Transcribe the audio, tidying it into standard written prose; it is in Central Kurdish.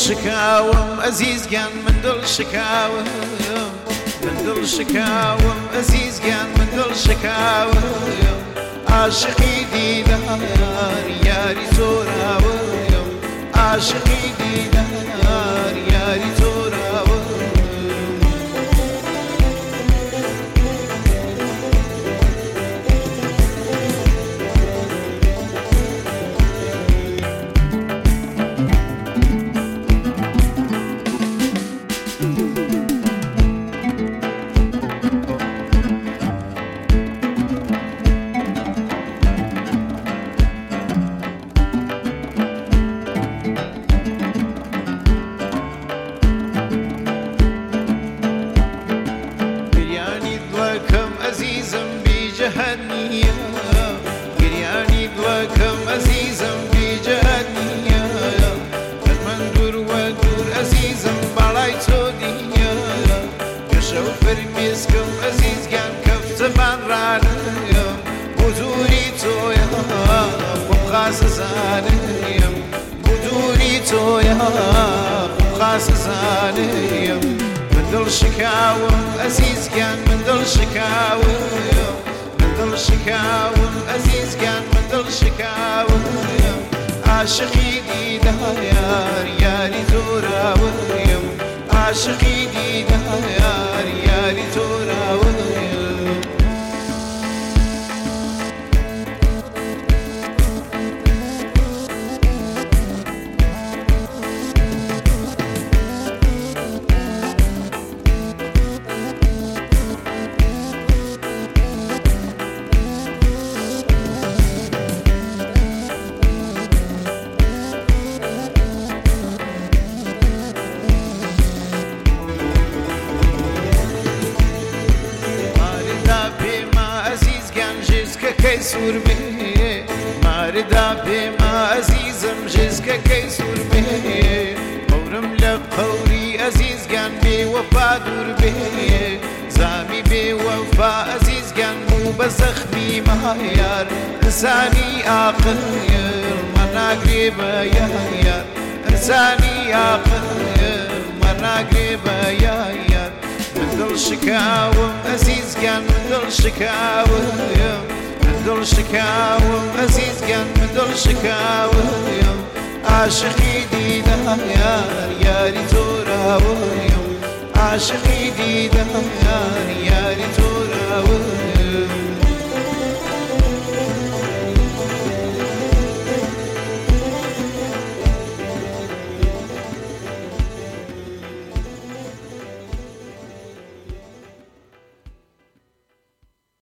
شكاوم عزيز كان من دل شكاوم من دل شكاوم عزيز كان من دل شكاوم عاشقي ديدار ياري توراوم عاشقي ديدار ياري توراوم عزيزم بجهنية قرياني دلكم عزيزم بجهنية من دور ودور عزيزم بالاي تودية يشوف المسكم عزيز كان كفت من رانيم بدوري تويا ومخاس زانيم بدوري تويا ومخاس زانيم من دل شكاوم عزيز كان من دل شكاوم من دل شكاوم عزيز كان من دل شكاوم عاشقي ديدار ياري توراوم عاشقي ديدار ياري توراوم كيسور به ماردا بما عزيزم جزك كيسور به قورم لقوري عزيز كان بوفا دور به زامي بوفا عزيز كان مو بزخمي مهيار انساني عاقل منا قريبه يا انساني عاقل منا قريبه يا من دل شكاوم عزيز كان من دل شكاوم من دل شكاوم عزيز كان من دل شكاوم عاشقي ديدار ياري توراوم عاشقي ديدار ياري